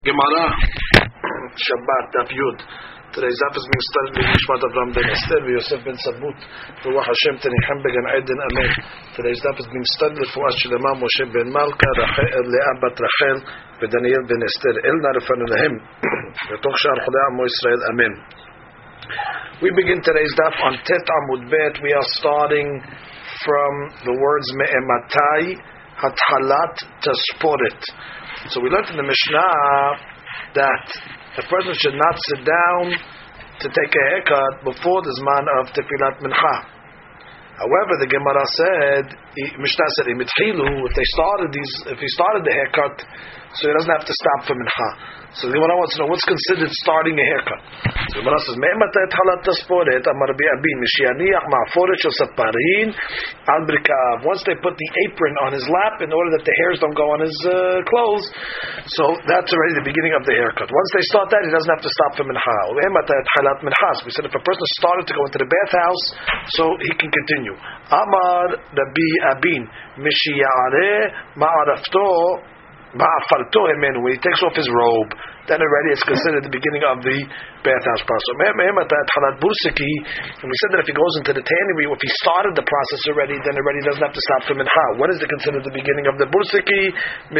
Gemara, Shabbat, Daf Yud. Today's daf is being studied by Nishmat Avram ben Esther, Yosef ben Sabut, Ruach Hashem Tenichem Began Eden Amen. Today's daf is being studied for Shlema Moshe ben Malka, Leah bat Rachel, Daniel ben Esther. Elna Rafanu Lehem, V'toch Shar Chodei Amo Yisrael Amen. We begin today's daf on Tet Amud Bet. We are starting from the words Me'ematai Hathalat Tasporet. So we learned in the Mishnah that a person should not sit down to take a haircut before the Zman of Tefilat Mincha. However, the Gemara said, Mishnah said, if he started the haircut, so he doesn't have to stop for Mincha. So the Gemara wants to know what's considered starting a haircut. So the Gemara says, "Me'ematai tchalat tasporet amar Rabbi Abin mishiyaniach ma'aforet shel saparin al brikav." Once they put the apron on his lap in order that the hairs don't go on his clothes, so that's already the beginning of the haircut. Once they start that, he doesn't have to stop for mincha. Me'ematai tchalat mincha. We said if a person started to go into the bathhouse, so he can continue. Amar Rabbi Abin mishiyareh ma'arafto. When he takes off his robe, then already it's considered the beginning of the bathhouse process. And we said that if he goes into the tannery, if he started the process already, then already doesn't have to stop for mincha. When is it considered the beginning of the bursiki?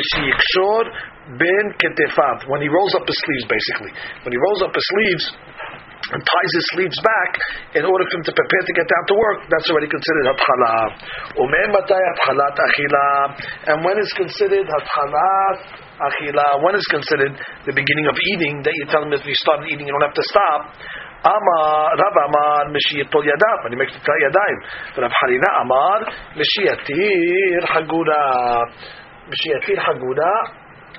When he rolls up his sleeves, basically. When he rolls up his sleeves and ties his sleeves back in order for him to prepare to get down to work, that's already considered hatchala. And when is considered hatchalat achila? When is considered the beginning of eating? That you tell him if you start eating, you don't have to stop. Rav Amar Mishiyatol Yadav, when he makes the Yadayim. Rav Harina Amar Mishiyatir Hagura. Mishiyatir Hagura.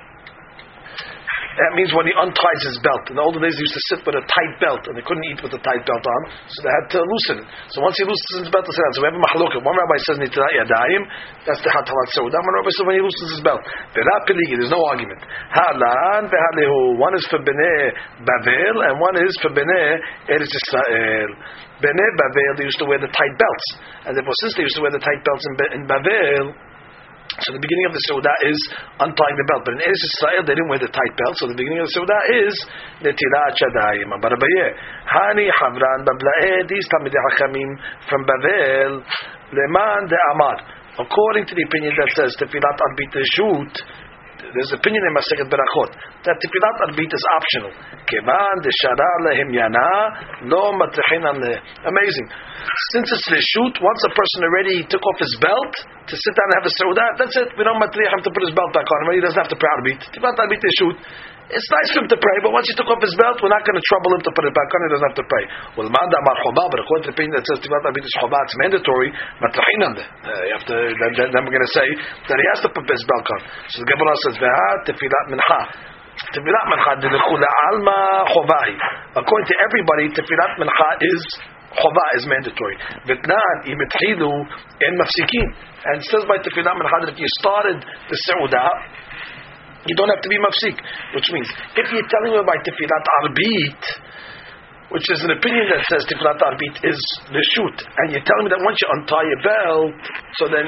That means when he unties his belt. In the older days, they used to sit with a tight belt, and they couldn't eat with a tight belt on, so they had to loosen it. So once he loosens his belt, so we have a mahloket. One rabbi says nitilat yadayim, that's the hatalat seudah. One rabbi says when he loosens his belt. There's no argument. Halan vehalehu. One is for Bnei Bavel, and one is for Bnei Eretz Yisrael. Bnei Bavel, they used to wear the tight belts, and therefore since they used to wear the tight belts in Bavel, so the beginning of the Seudah is untying the belt. But in Eretz Yisrael, they didn't wear the tight belt. So the beginning of the Seudah is Netilat Shadayim. Barabaye. Hani Havran Bablae. These Talmidei Hachamim from Bavel. Leman de Amar. According to the opinion that says Tefilat Arbit Reshut, there's opinion in Masechet Berachot that Tefilat Arbit is optional. Kevan de Shara Lehem Yana Lo Matrechinan Le. Amazing. Since it's Reshut, once a person already took off his belt to sit down and have a Seudah, that's it. We don't matriach him to put his belt back on. He doesn't have to pray Arbit. Tefilat Arbit Reshut. It's nice for him to pray, but once he took off his belt, we're not going to trouble him to put it back on. He doesn't have to pray. Well, Manda Amar Chobah, but according to the opinion that says Tefilat Arbit is Chobah, it's mandatory. Matrachinan. You have to. Then we're going to say that he has to put his belt on. So the Gemara says, "Ve'at Tefilat Mincha." Tefilat Mincha d'lechu le'alma chovahi. According to everybody, Tefilat Mincha is Chova, is mandatory. Vitnan imitchilu en mafsikin. And it says by Tefilat Mincha that if you started the Seudah, you don't have to be mafsik. Which means, if you're telling me about Tefilat Arbit, which is an opinion that says Tefilat Arbit is Reshut, and you're telling me that once you untie your belt, so then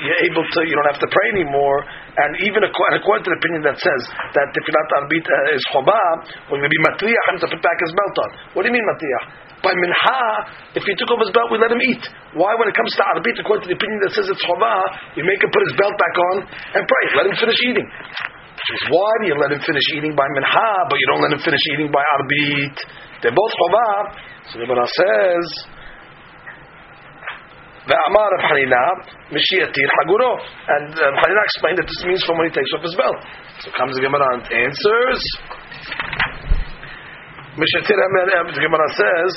you don't have to pray anymore, and even according to the opinion that says that Tefilat Arbit is Chobah, we're going to be matriach him to put back his belt on. What do you mean matriach? By mincha, if he took off his belt, we let him eat. Why, when it comes to Arbit, according to the opinion that says it's Chobah, we make him put his belt back on and pray. Let him finish eating. Why do you let him finish eating by mincha, but you don't let him finish eating by arbit? They're both chovah. So the Gemara says, "Ve'amar Rav Hanina mishiyatir haguro," and Rav Hanina explained that this means from when he takes off his belt. So comes the Gemara and answers. Mishiyatir, the Gemara says,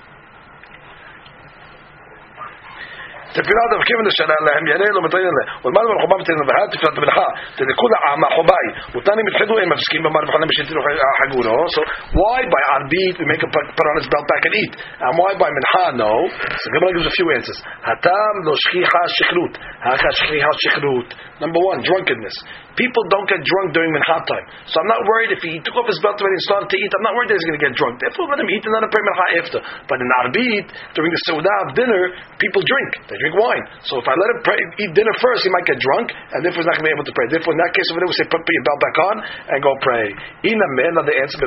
Tefilat of Kevin the Shana Lahem Yanel Matayan. Well, Madam Chobam Tin Bahat Tefilat Bilha. Telekula Ama Chobai. Utani Mitchedu Em Mafskim Bamar Bchanam Shitiru Haguro. So why by Arbit we make him put on his belt back and eat? And why by Mincha no? So Gemara gives a few answers. Hatam lo shchicha shichrut. Haka shchicha shichrut. Number one, drunkenness. People don't get drunk during Mincha time. So I'm not worried if he took off his belt when he started to eat. I'm not worried that he's going to get drunk. Therefore, let him eat and let him pray Mincha after. But in Arbit, during the Seudah of dinner, people drink. They drink drink wine. So if I let him eat dinner first, he might get drunk, and therefore he's not going to be able to pray. Therefore, in that case, over there, we say put your belt back on and go pray. The answer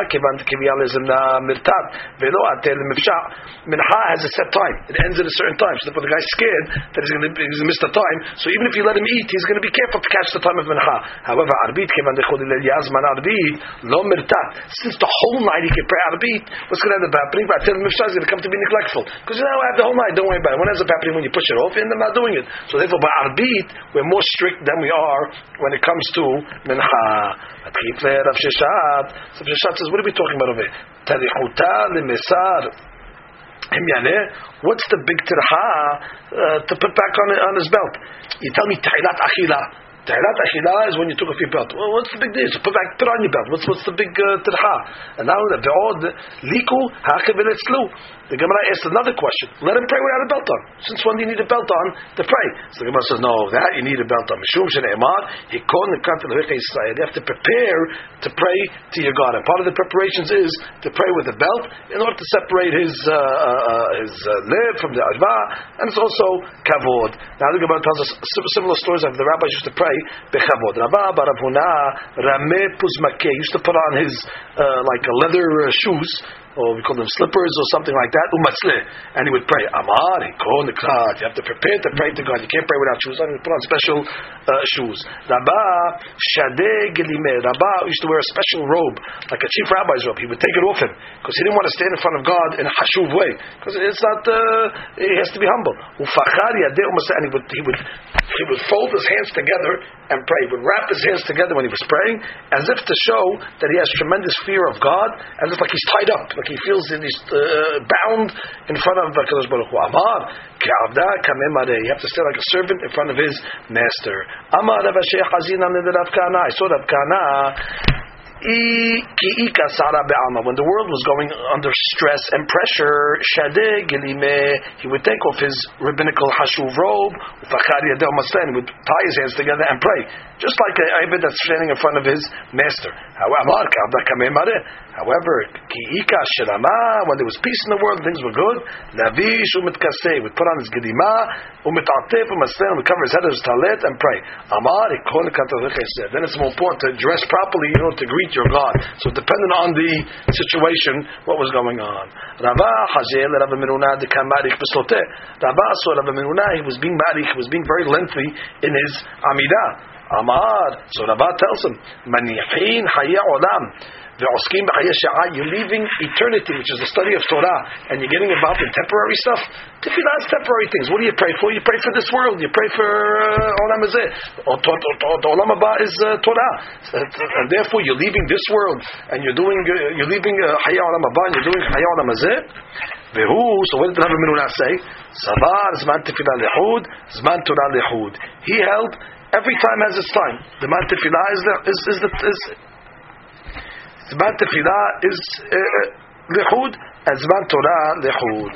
Mincha has a set time. It ends at a certain time. So therefore, the guy's scared that he's going to miss the time. So even if you let him eat, he's going to be careful to catch the time of Mincha. However, Arbit since the whole night he can pray Arbit, what's going to end up happening? But I tell him Mifshah is going to come to be neglectful. Because I have the whole night, don't worry about it. What ends up happening when you push it off? You end up not doing it. So therefore, by Arbit, we're more strict than we are when it comes to Mincha. Rav Sheshat says, what are we talking about over here? Tarichuta lemesar. What's the big tirha to put back on his belt? You tell me tahilat achila. Tahilat achila is when you took off your belt. Well, what's the big deal? So put on your belt. What's the big tirha? And now the liku hakevel etzlu. The Gemara asks another question. Let him pray without a belt on. Since when do you need a belt on to pray? So the Gemara says, no, that you need a belt on. Mishum shene'emar hikon lekant levecha Yisrael. You have to prepare to pray to your God. And part of the preparations is to pray with a belt in order to separate his lip from the arva, and it's also kavod. Now the Gemara tells us similar stories of the rabbis used to pray bechavod. Rabba Rav Huna rameh puzmakeh used to put on his like a leather shoes, or we call them slippers or something like that, umatzleh, and he would pray. Amar, you have to prepare to pray to God. You can't pray without shoes on. You put on special shoes. Rabba shadeh gelimeh. Rabba used to wear a special robe, like a chief rabbi's robe. He would take it off him because he didn't want to stand in front of God in a hashuv way, because it's not. He has to be humble. Ufachar yadeh umatzleh, and he would fold his hands together and pray. He would wrap his hands together when he was praying, as if to show that he has tremendous fear of God, as if like he's tied up, like he feels that he's bound in front of Kadosh Baruch Hu. Amar ke'avda kameh. You have to stay like a servant in front of his master. Amar Rav Sheh Hazina Rav Kana. I saw Rav Kana. When the world was going under stress and pressure, he would take off his rabbinical hashuv robe, and would tie his hands together and pray, just like an Ibid that's standing in front of his master. However, when there was peace in the world, things were good, he would put on his gedima, would cover his head with his talet and pray. Then it's more important to dress properly, to greet your God. So depending on the situation, what was going on. Rava Hazel, Rav Menuna, the Kamarich Beslote. Rava saw Rav Menuna, he was being marich, he was being very lengthy in his Amidah. Amar. So Rava tells him, Manifin Hayya Olam. You're leaving eternity, which is the study of Torah, and you're getting involved in temporary stuff. Tefillah is temporary things. What do you pray for? You pray for this world. You pray for Olam Hazeh. Olam Haba is Torah, and therefore you're leaving this world, and you're leaving Hayya Olam Haba, and you're doing Hayya Olam Hazeh. So what did Rabbi Menuna say? Savar Zman Tefillah Lehud, Zman Torah Lehud. He held every time has its time. The man Tefillah is Zman Tefillah is Lehud, and Zman Torah Lehud.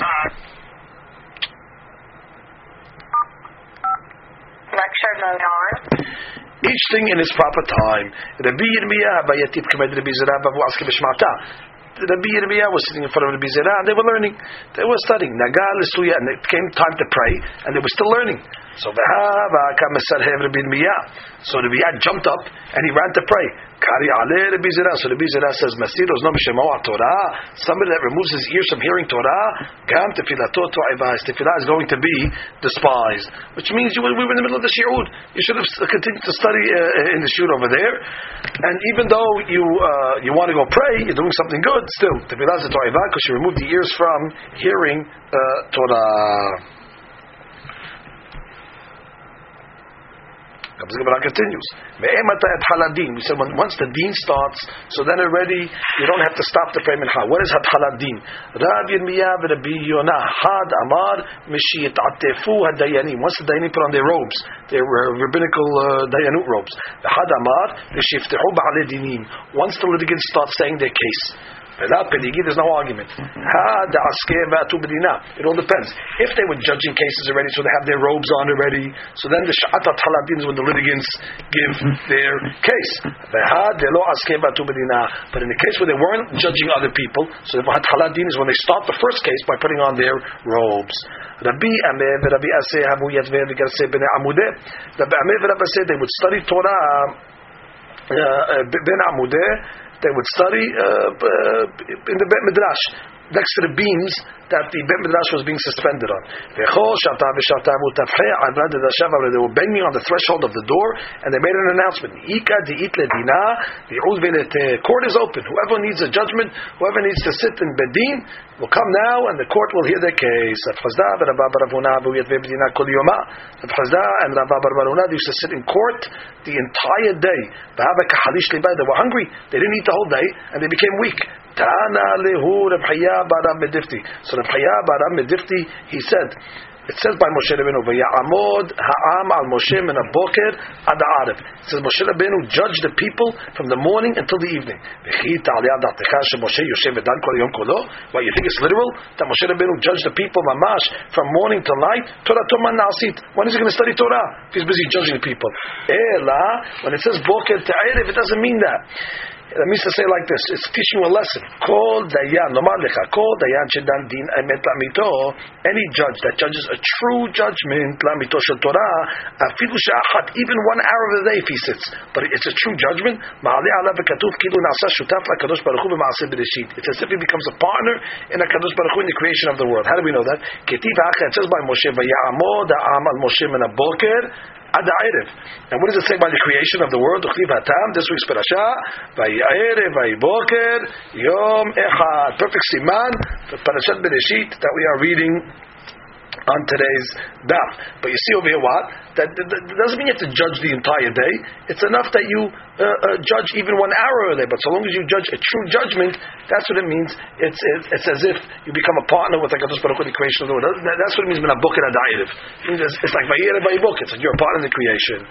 Lecture mode on. Each thing in its proper time. Rabbi Yirmiyah Bayatit Kamed Rabbi Zerah Bavu Aski B'Shmata. Rabbi Yirmiyah was sitting in front of Rabbi Zerah, and they were learning. They were studying. Nagal Lisuya, and it came time to pray, and they were still learning. So Rabbi Yirmiyah jumped up and he ran to pray. So Rabbi Zerah says, somebody that removes his ears from hearing Torah, tefillah is going to be despised. Which means we were in the middle of the shi'ud. You should have continued to study in the shi'ud over there. And even though you want to go pray, you're doing something good, still, tefillah is a to'ivah, because you removed the ears from hearing Torah. The Gemara continues. We said once the deen starts, so then already you don't have to stop the prayer mincha. What is Hatchalat Din? Rav Yirmiyah v'Rabbi Yonah Had Amar Mishiyatatefu Hadayanim. Once the Dayanim put on their robes, their rabbinical Dayanut robes. Had Amar Mishiftehu Ba'alei Dinim. Once the litigants start saying their case. There's no argument. It all depends. If they were judging cases already, so they have their robes on already, so then the Sha'at HaTaladin is when the litigants give their case. But in the case where they weren't judging other people, so the Haladin is when they start the first case by putting on their robes. Rabbi Ameh v'Rabbi Aseh havu yatveh v'garseh b'nei Amudeh. Rabbi Ameh v'Rabbi Aseh, they would study Torah ben Amudeh. They would study in the Bet Midrash next to the beams that the Bet Midrash was being suspended on. They were banging on the threshold of the door, and they made an announcement. The court is open. Whoever needs a judgment, whoever needs to sit in Bedin, will come now, and the court will hear their case. And Rabba used to sit in court the entire day. They were hungry. They didn't eat the whole day, and they became weak. So Reb Chaya Baram Medifti, he said, it says by Moshe Rabbeinu, "Vayamod ha'am al Moshe min haboker ad ha'areb." It says Moshe Rabbeinu judged the people from the morning until the evening. What, you think it's literal that Moshe Rabbeinu judged the people mamash from morning till night? Torah Toman Na'asit. When is he going to study Torah? If he's busy judging the people. When it says boker ta'erev, it doesn't mean that. It means to say like this. It's teaching you a lesson. Kol dayan, lomar lecha, kol dayan shedan din emet lamito. Any judge that judges a true judgment, lamito shel Torah, afilu she'achat, even 1 hour of the day if he sits, but it's a true judgment. Ma'aleh alav v'katuv kilu na'asa shutaf la'kadosh baruch hu b'ma'aseh b'reshit. It's as if he becomes a partner in HaKadosh Baruch Hu in the creation of the world. How do we know that? Ketiv ha'achah, it says by Moshe, vayamod ha'am al Moshe min haboker ad ha'erev. And what does it say by the creation of the world? This week's parasha, Vayerev Vayiboker Yom Echad. Perfect siman for Parashat Bereshit that we are reading on today's daf. But you see over here what? That doesn't mean you have to judge the entire day. It's enough that you judge even 1 hour a day. But so long as you judge a true judgment, that's what it means. It's as if you become a partner with HaKadosh Baruch Hu, the creation of the world. That's what it means. It's like Vayerev Vayiboker. It's like you're a partner in the creation.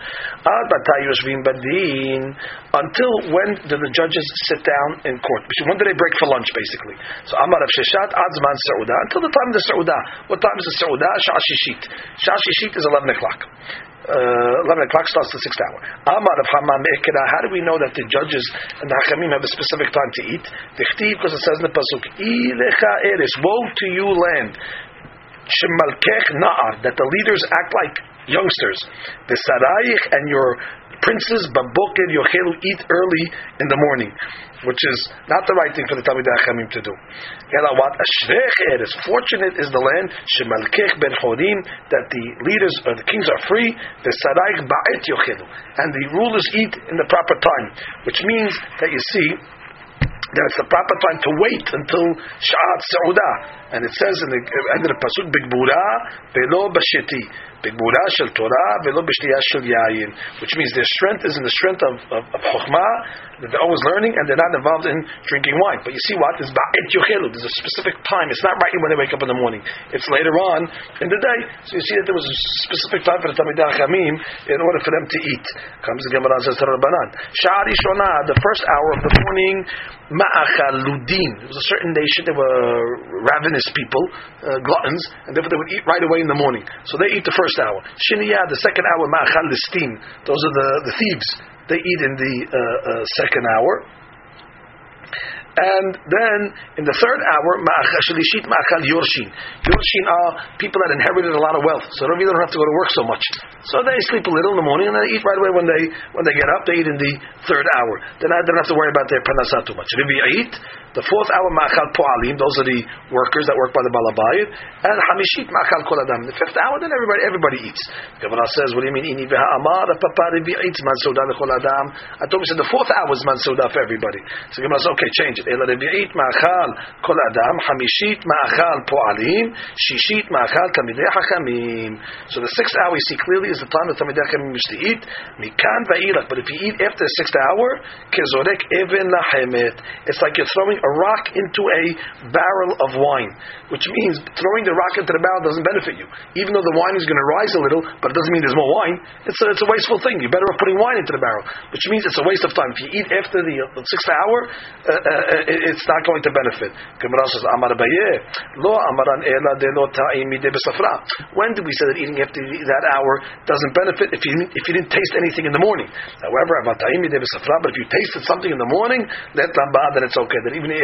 Until when do the judges sit down in court? When do they break for lunch, basically? So Amar Rav Sheshet ad zman seudah, until the time of the seudah. What time is the seudah? Sha'ah shishit. Sha'ah shishit is 11 o'clock. 11 o'clock starts the 6th hour. Amar Rav Hama me'ekeda. How do we know that the judges and the Hakamim have a specific time to eat? Because it says in the pasuk, Ilecha eres, woe to you land, shemalkech na'ar, that the leaders act like youngsters. The sarayich, and your princes, baboker yochelu, eat early in the morning, which is not the right thing for the Talmidei Chachamim to do. What? Ashrech eres, fortunate is the land, shemalkech ben chorim, that the leaders or the kings are free, the sarayich ba'et yochelu, and the rulers eat in the proper time, which means that you see that it's the proper time to wait until Sha'at Seudah. And it says in the end of the pasuk, Bigbura velo b'sheti, Bigbura shel Torah velo b'shtiyah shel yayin, which means their strength is in the strength of chokhmah, that they're always learning and they're not involved in drinking wine. But you see what? There's ba'et yochelu. There's a specific time. It's not right when they wake up in the morning. It's later on in the day. So you see that there was a specific time for the Talmidei Chachamim in order for them to eat. Comes the Gemara and says to Rabbanan, Sha'ar Rishonah, the first hour of the morning, Ma'achaludin. It was a certain nation. They were ravenous people, gluttons, and therefore they would eat right away in the morning. So they eat the first hour. Shiniyah, the second hour, Ma'achal Listin. Those are the thieves. They eat in the second hour. And then in the third hour, Shalishit Ma'achal Yorshin. Yorshin are people that inherited a lot of wealth, so they don't have to go to work so much. So they sleep a little in the morning and they eat right away when they get up. They eat in the third hour. Then they don't have to worry about their panasah too much. Revi'it, the fourth hour, Ma'achal Po'alim, those are the workers that work by the Balabayit. And Hamishit Ma'achal Kol Adam. The fifth hour, then everybody eats. The Gemara says, what do you mean? Ini ve'ha'amar papa revi'it man soda l'chol Adam. I told you, said the fourth hour is man soda for everybody. So the Gemara says, okay, change it. Ela revi'it ma'achal kol Adam, Hamishit ma'achal Po'alim, Shishit ma'achal Talmidei Chachamim. So the sixth hour, you see clearly, is the time the Talmidei Chachamim used to eat. Mikan va'ilach. But if you eat after the sixth hour, kezorek even lahemet. It's like you're throwing a rock into a barrel of wine, which means throwing the rock into the barrel doesn't benefit you. Even though the wine is going to rise a little, but it doesn't mean there's more wine. It's a wasteful thing. You're better off putting wine into the barrel, which means it's a waste of time. If you eat after the sixth hour, it's not going to benefit. Gemara says, Amar Abaye, Lo Amaran Ela de Lo Ta'imi de Besafra. When did we say that eating after that hour doesn't benefit if you didn't taste anything in the morning? However, but if you tasted something in the morning, let lamba, then it's okay. Then even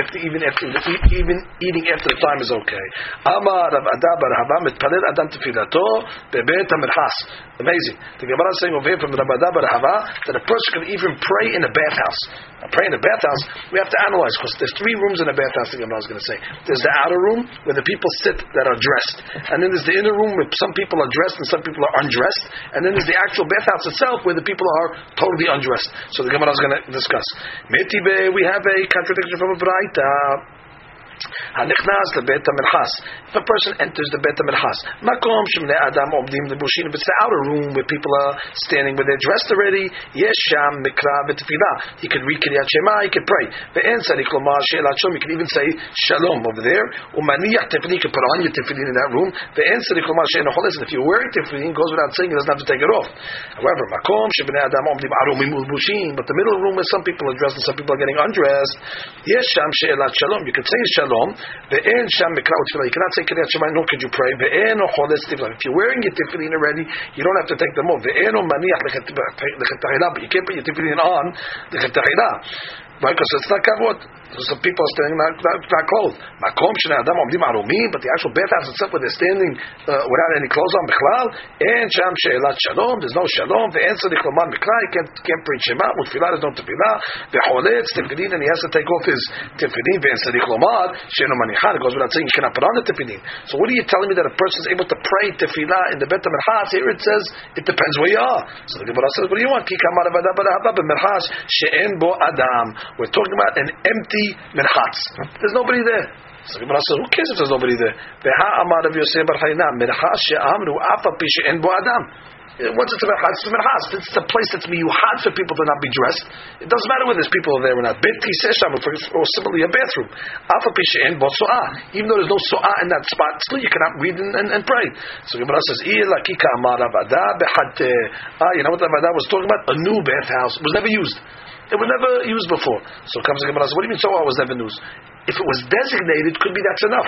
eating after the time is okay. Amar Rav Ada bar Hava mitpalel adam tefilato bebeit hamirchas. Amazing. The Gemara is saying over here from Rav Ada bar Hava that a person can even pray in a bathhouse. Now, pray in a bathhouse, we have to analyze because there's 3 rooms in a bathhouse. The Gemara is going to say there's the outer room where the people sit that are dressed, and then there's the inner room where some people are dressed and some people are undressed, and then there's the actual bathhouse itself where the people are totally undressed. So the Gemara is going to discuss. Metibe, we have a contradiction from a Braita. Hanichnas lebeit hamirchas. If a person enters the beit hamirchas, makom shemnei adam omdim lebushin. If it's the outer room where people are standing where they're dressed already, yesh sham mikra v'tefillah. He could read Kriyat Shema, he could pray. Ve'en tzarich lomar she'elat shalom. You can even say shalom over there. Umaniyach tefillin. You can put on your tefillin in that room. Ve'en tzarich lomar she'en choles. If you're wearing tefillin, goes without saying, he doesn't have to take it off. However, makom shemnei adam omdim arumim ulbushin. But the middle room where some people are dressed and some people are getting undressed, yesh sham she'elat shalom. You could say shalom. Ve'en sham mikra v'tefillah. You cannot say Kriyat Shema, nor could you pray. Ve'en choles tefillah. If you're wearing your tefillin already, you don't have to take them off. Ve'en maniach lechetahila. But you can't put your tefillin on lechetahila. Right, because it's not kavod. Some people are standing not clothed. Makom shenei adam omdim arumim, but the actual bathhouse itself where they're standing without any clothes on, bichlal, and sham she'elat shalom. There's no shalom. Ve'en tzarich lomar mikra. He can't preach Shema. With tefillah, there's no tefillah. Ve'choletz tefillin, and he has to take off his tefillin. Ve'en tzarich lomar she'eno manichan. It goes without saying you cannot put on the tefillin. So what are you telling me that a person is able to pray tefillah in the beit hamirchas? Here it says it depends where you are. So the Gemara says, what do you want? Ki kamar avada b'rahava b'mirchas she'en bo adam. We're talking about an empty mirchatz. There's nobody there. So the Gemara says, who cares if there's nobody there? Veha amar Rav Yosef bar Chayna mirchatz she'amru afa pi she'en bo adam. Once it's a mirchatz, it's a mirchatz. It's a place that's miyuchad for people to not be dressed. It doesn't matter whether there's people there or not. Bet kiseh sham, or similarly a bathroom. Afa pi she'en bo so'ah. Even though there's no so'ah in that spot, still you cannot read and pray. So the Gemara says, Ila kika amar avada behate. You know what the avada was talking about? A new bathhouse. It was never used. It was never used before. So comes the Gemara. What do you mean? So was never used? If it was designated, could be that's enough.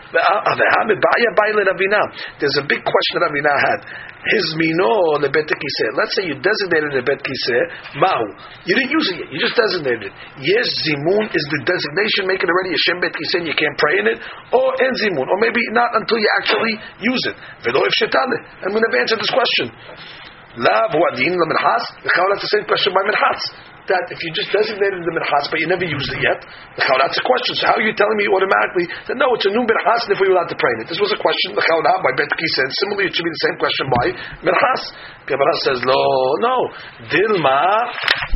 There's a big question that Ravina had. Hizmino lebet kiseh. Let's say you designated a bet kiseh. Mahu. You didn't use it yet. You just designated it. Yes, zimun is the designation. Make it already a shem bet kiseh. You can't pray in it. Or en zimun. Or maybe not until you actually use it. Velo if shetale. And we never answered this question. Lav huadin leminchas. That's the same question by minchas. That if you just designated the minchas but you never used it yet, that's a question. So how are you telling me automatically that no, it's a new minchas and if we're allowed to pray in it? This was a question by Bet Kiseh. Similarly, it should be the same question by minchas. Gemara says, no, Dilma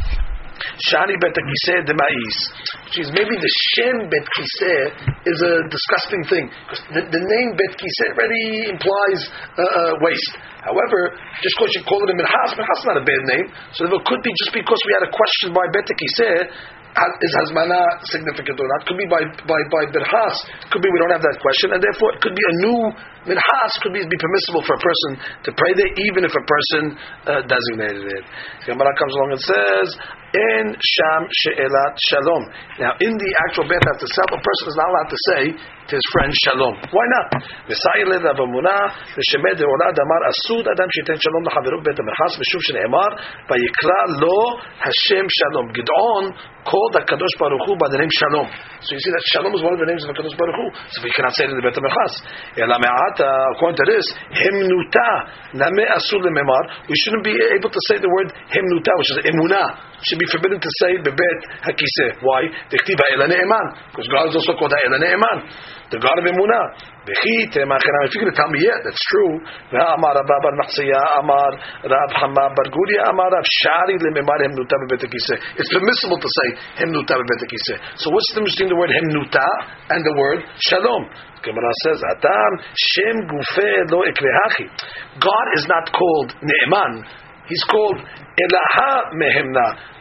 Shani Bet Kiseh Demais. Which is maybe the Shem Bet Kiseh is a disgusting thing because the name Bet Kiseh already implies waste. However, just because you call it a minchas is not a bad name. So it could be just because we had a question by Bet Kiseh, is hazmana significant or not? Could be by birchas. Could be we don't have that question, and therefore it could be a new minchas. Could be permissible for a person to pray there, even if a person designated it. Gemara comes along and says, "En sham she'elat shalom." Now, in the actual bathhouse itself, a person is not allowed to say to his friend shalom. Why not? V'sa'il le'avamuna v'shemed de'olad amar asud adam she'iten shalom l'chaveru b'beit hamirchas v'shuv she'ne'emar v'yikra lo Hashem shalom. Gid'on called HaKadosh Baruch Hu by the name Shalom. So you see that Shalom is one of the names of HaKadosh Baruch Hu. So we cannot say it in the Beit HaMerchas. According to this, Himnuta Name Asur Lememar. We shouldn't be able to say the word Himnuta, which is Emunah. Should be forbidden to say Bebet HaKiseh. Why? Dechtiva Ela Ne'eman. Because God is also called Ela Ne'eman, the God of Emunah. If you're going to tell me, yeah, that's true. Amar Rabba bar Machsiya, Amar Rab Hama bar Guria, Amar Rab Shari lememar Himnuta bebet HaKiseh. It's permissible to say Himnuta bebet HaKiseh. So what's the difference between the word Himnuta and the word Shalom? Gemara says, Adam Shem Gufeh lo Ekvehachi. God is not called Ne'eman. He's called Elaha Mehemna.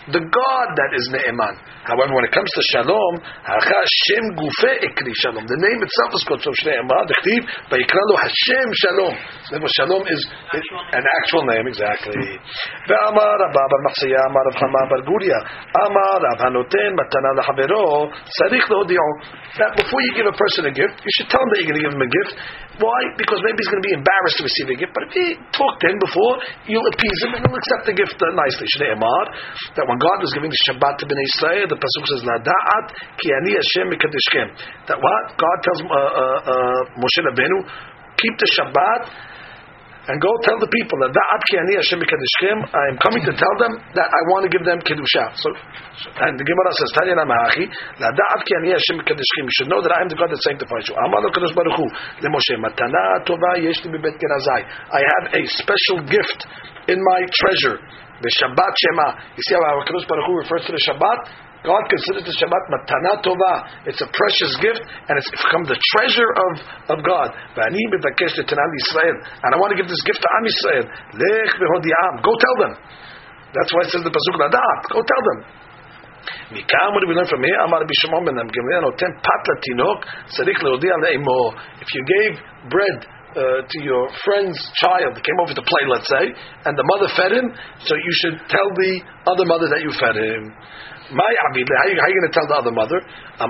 the God that is Ne'eman. However, when it comes to Shalom, Hashem Gufe Ikri Shalom. The name itself is called Shalom. The Vayikra lo Hashem Shalom. Therefore, Shalom is an actual name, exactly. Ve'amar Rabba bar Machsiyah, Amar Rav Chama bar Guria, Amar Rav Hanoten Matana L'Havero, Tzarich L'Hodi'o. That before you give a person a gift, you should tell him that you're going to give him a gift. Why? Because maybe he's going to be embarrassed to receive a gift. But if you talk to him before, you'll appease him and he'll accept the gift nicely. Shnei Amar, that when God was giving the Shabbat to Bnei Israel, the pasuk says, "Lada'at ki ani Hashem mikadeshkem." That what God tells Moshe Rabbeinu, keep the Shabbat and go tell the people that Da'at ki ani Hashem mikadeshkem. I am coming to tell them that I want to give them kedusha. So, and the Gemara says, "Tanya namachi lada'at ki ani Hashem mikadeshkem." You should know that I am the God that sanctifies you. Amar lo Kadosh Baruch Hu leMoshe, "Matana tova yesh li bebet Gerazai." I have a special gift in my treasure. The Shabbat Shema. You see how Kadosh Baruch Hu refers to the Shabbat? God considers the Shabbat matana tova. It's a precious gift, and it's become the treasure of God. And I want to give this gift to Am Yisrael. Lech v'hodi'am. Go tell them. That's why it says the pasuk Lada'at. Go tell them. Mikam, what do we learn from here? Amar Bishimon ben Gamliel noten pat latinok tzarich lehodia le'emo. If you gave bread to your friend's child that came over to play, let's say, and the mother fed him, so you should tell the other mother that you fed him. How are you going to tell the other mother? Take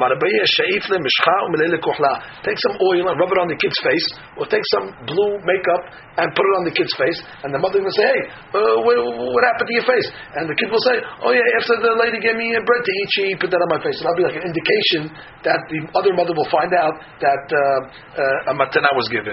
some oil and rub it on the kid's face, or take some blue makeup and put it on the kid's face, and the mother will say, "Hey, what happened to your face?" And the kid will say, "Oh yeah, after the lady gave me bread to eat, she put that on my face." And that'll be like an indication that the other mother will find out that a matana was given.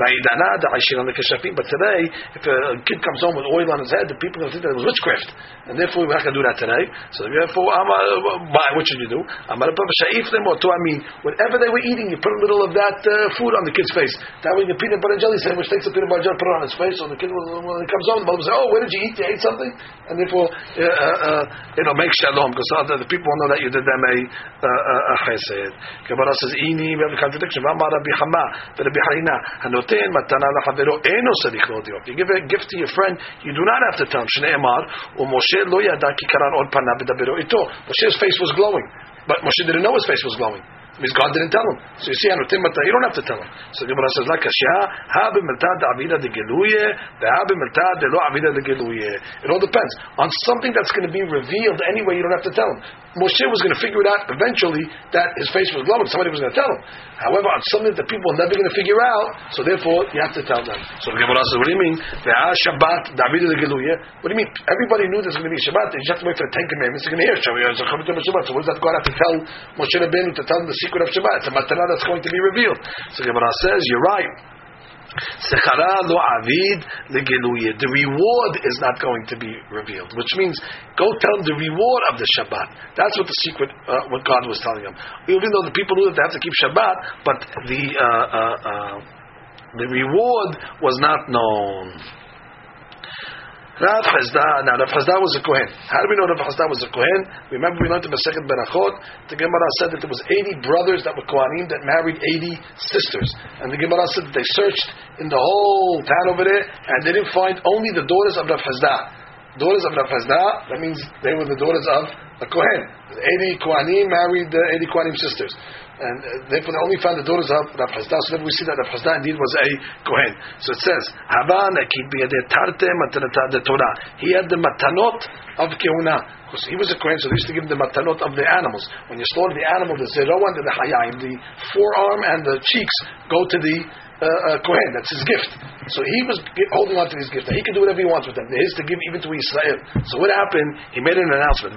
But today, if a kid comes home with oil on his head, the people are going to think that it was witchcraft, and therefore we're not going to do that today. So therefore, what should you do? Whatever they were eating, you put a little of that food on the kid's face. That way, the peanut butter and jelly sandwich takes the peanut butter and jelly, put it on his face, so the kid, when he comes home, the mother will say, "Oh, where did you eat? You ate something?" And therefore, it'll make shalom, because the people will know that you did them a chesed. Gemara says, "Ini," we have a contradiction. If you give a gift to your friend, you do not have to tell him. Shnei Amar, Moshe lo yada ki karan od panav b'daberu ito. Moshe's face was glowing, but Moshe didn't know his face was glowing. It means God didn't tell him. So you see, you don't have to tell him. So the Gemara says, "Like it all depends on something that's going to be revealed anyway. You don't have to tell him. Moshe was going to figure it out eventually that his face was glowing. Somebody was going to tell him. However, on something that people are never going to figure out, so therefore you have to tell them." So the Gemara says, "What do you mean? Shabbat David Geluye? What do you mean? Everybody knew there's going to be Shabbat. You just have to wait for the 10 Commandments. You're going to hear Shabbat. So what does that God have to tell Moshe Rabbeinu to tell him the secret of Shabbat? It's a matana that's going to be revealed." So the Gemara says, "You're right. The reward is not going to be revealed, which means go tell them the reward of the Shabbat. That's what the secret, what God was telling them. Even though the people knew that they have to keep Shabbat, but the reward was not known." Rav Chazda. Now Rav Chazda was a Kohen. How do we know Rav Chazda was a Kohen? Remember we learned in Masechet Berachot, the Gemara said that there was 80 brothers that were Kohanim that married 80 sisters. And the Gemara said that they searched in the whole town over there and they didn't find only the daughters of Rav Chazda. Daughters of Rav Chazda, that means they were the daughters of a Kohen. 80 Kohanim married 80 Kohanim sisters. And therefore they only found the daughters of Rav Chazda. So then we see that Rav Chazda indeed was a Kohen. So it says, he had the matanot of Kehuna. Because he was a Kohen, so they used to give him the matanot of the animals. When you slaughter the animal, the zeroah and the hayayim, the forearm and the cheeks go to the Kohen. That's his gift. So he was holding on to his gift. He can do whatever he wants with them. They're his to give even to Israel. So what happened? He made an announcement.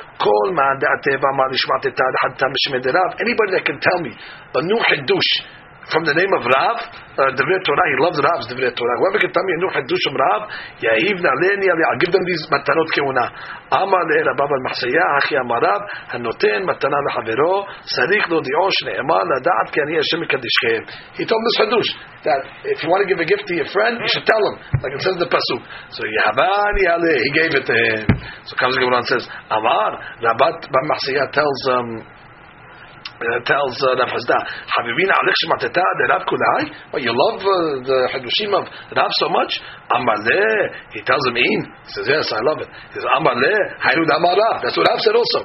Anybody that can tell me a new Hiddush from the name of Rav, Divrei Torah, he loves Rav's Divrei Torah. Whoever can tell me a new Hiddush from Rav, I'll give them these matanot keuna. Amar le Rabba bar Machsiyah, Hachi Amarav, Hanoten matana lechavero, Sarich lo di'on shne'emar lada'at ki ani Hashem mikadeshchem. He told him this Hiddush, that if you want to give a gift to your friend, you should tell him, like it says in the pasuk. So Yahavani Ale, he gave it to him. So comes the Gemara and says, Amar, Rabba bar Machsiyah tells tells Rav Hazda, Habibina Alech Shemateta de Rav Kulai. Well, you love the Hadushim of Rav so much? Amaleh. He tells him, he says, yes, I love it. He says, Amaleh, Hayrud Amarav. That's what Rav said also.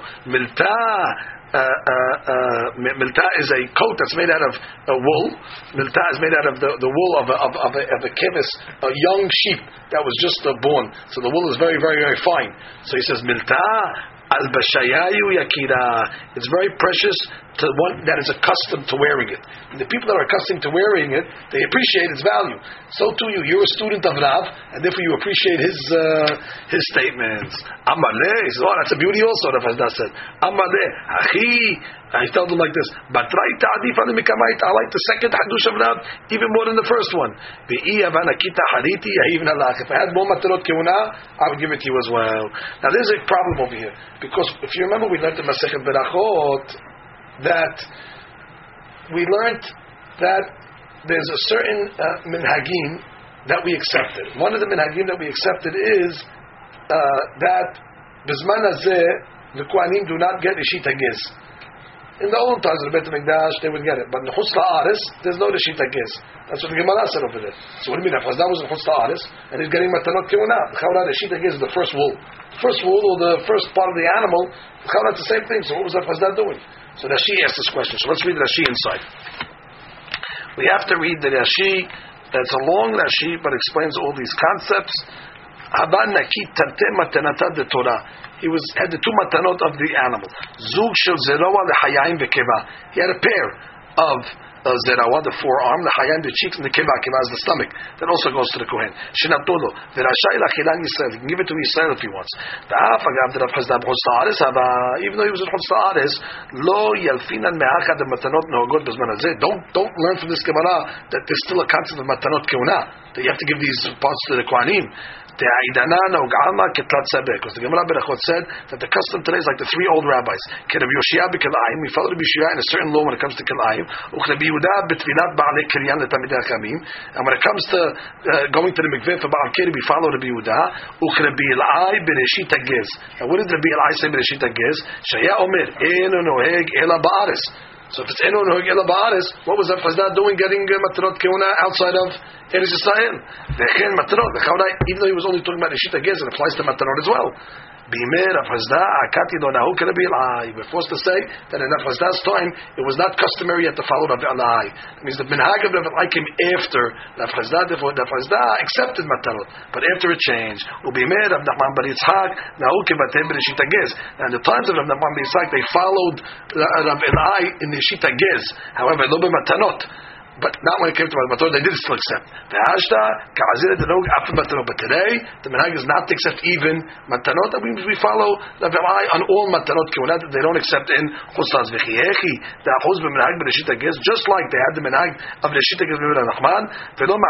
Milta is a coat that's made out of wool. Milta is made out of the wool of a kevis, a young sheep that was just born. So the wool is very, very, very fine. So he says, Milta al bashayayu yakira. It's very precious to one that is accustomed to wearing it. And the people that are accustomed to wearing it, they appreciate its value. So too you're a student of Rav, and therefore you appreciate his statements. Amaleh, he says, oh, that's a beauty also, Rav Hazda said. Amaleh, achi, I told him like this, I like the second hadush of Rav even more than the first one. If I had more matarot keuna, I would give it to you as well. Now there's a problem over here, because if you remember we learned in Masechet Berachot that we learned that there's a certain minhagim that we accepted. One of the minhagim that we accepted is that Bizman Hazeh, the Kohanim do not get Rishit Hagiz. In the old times of the Beit HaMikdash, they would get it. But in the Chutz La'aretz, there's no Rishit Hagiz. That's what the Gemara said over there. So what do you mean? If Hazdah was in Chutz La'aretz, and he's getting Matanot Keuna, the Chavra Rishit Hagiz is the first wool. The first wool, or the first part of the animal, the Chavra is the same thing. So what was Hazdah doing? So Rashi asked this question. So let's read Rashi inside. We have to read the Rashi. It's a long Rashi, but explains all these concepts. Haban Nakit Tarte Matanata de Torah. He had the two matanot of the animal. Zug shel zerawa lechayim vekeva. He had a pair of zerawa, the forearm, the hayim, the cheeks, and the keva. Keva is the stomach. That also goes to the kohen. Shenatolo v'rashai lachilan Yisrael. He can give it to Yisrael if he wants. Even though he was in Chutz La'aretz, lo yalfinan me'achad matanot nohagod b'zman hazeh. Don't learn from this Gemara that there's still a concept of matanot keuna, that you have to give these parts to the kohanim. Because the Gemara Berachot said that the custom today is like the three old rabbis. We follow Rabbi Yoshia in a certain law when it comes to Kilayim. And when it comes to going to the mikveh for Baal Keri, we follow Rabbi Yehuda. And what did Rabbi Elai say Bereshit Hagiz? Shaya Omer, Eno Noheg Ela Ba'aris. So if it's Eno Noheg Ela Ba'aris, what was Hazdah doing getting Matanot Keuna outside of Eretz Yisrael? Even though he was only talking about Rishit Hagiz, it applies to Matanot as well. We're forced to say that in Rav Hazdah's time it was not customary yet to follow Rav Elai. It means the minhag of Rav Elai came after Rav Hazdah. Therefore Rav Hazdah accepted matanot, but after it changed. And in the times of Rav Nachman bar Yitzhak, they followed Rav Elai in the Rishit Hagiz. However, no matanot. But not when it came to Matanot, they did still accept. But today, the minhag is not to accept even Matanot. That means we follow Rav Elai on all Matanot Keuna that they don't accept in Chutz La'aretz. Just like they had the minhag of Rishit Hagiz with Rav Nachman. We don't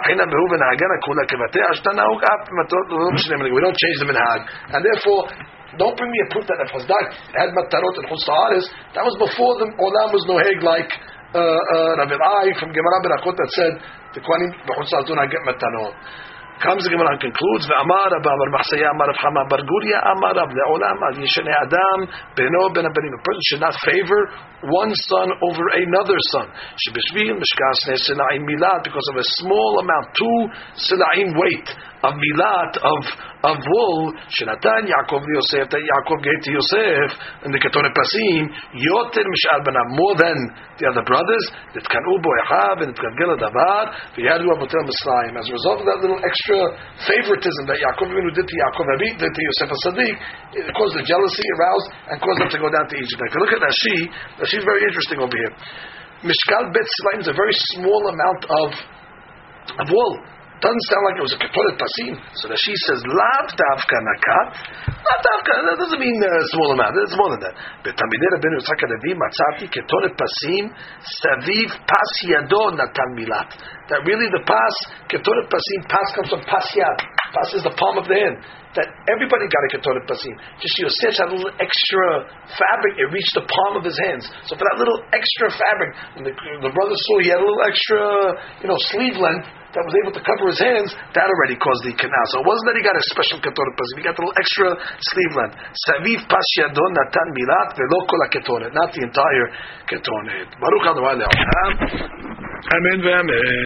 change the minhag. And therefore, don't bring me a proof that Rav Hazdah had Matanot in Chutz La'aretz. That was before the Olam was noheg like Rav Elai from Gemara Berachot that said the Kohanim b'chutz la'aretz do not get matanot. Comes the Gemara and concludes, Ve'amar Rabba Bar Machsaya Amar Rav Chama Bar Guria Amar Rav Le'olam Al Yishnei Adam Beno Ben Abanim. A person should not favor one son over another son. Shebishvil Mishkas Ne Sila'im Milat, because of a small amount, 2 Sila'im weight of Milat of wool. Shenatan Yaakov Yosef, that Yaakov gave to Yosef in the Ketonet Pasim, Yoter Mishal Banav, more than the other brothers. Nitkanu Bo Echav and Nitkagel Davar V'yadu Avotel Mitzrayim. As a result of that little extra favoritism that Yaakov Avinu did to Yaakov Abi, did to Yosef HaSadiq, it caused the jealousy aroused and caused them to go down to Egypt. Now, if you look at Rashi, Rashi's very interesting over here. Mishkal Bet Silaim is a very small amount of wool. Doesn't sound like it was a ketoret pasim. So Rashi says, Lav davka nakat. Lav davka, that doesn't mean a small amount. It's more than that. Betamidei Rabbeinu Yitzchak Halevi matzati ketoret pasim saviv pas yado natan milat. That really the pas, ketoret pasim, pas comes from pas yad. Pas is the palm of the hand. That everybody got a ketoret pasim. Just Yosef had a little extra fabric. It reached the palm of his hands. So for that little extra fabric, when the brother saw he had a little extra, sleeve length that was able to cover his hands, that already caused the canal. So it wasn't that he got a special ketoret pasim. He got a little extra sleeve length. Saviv pas yadon natan milat velo kol ketoret, not the entire ketoret. Baruch Adonai le'olam. Amen ve'amen.